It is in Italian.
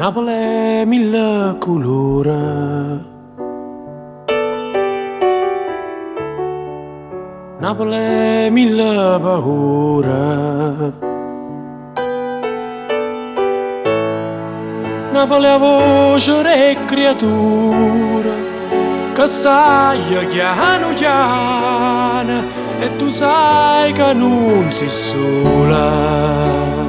Napoli è mille colori, Napoli è mille paure, Napoli è voce e creatura che sai chiano chiano e tu sai che non sei sola.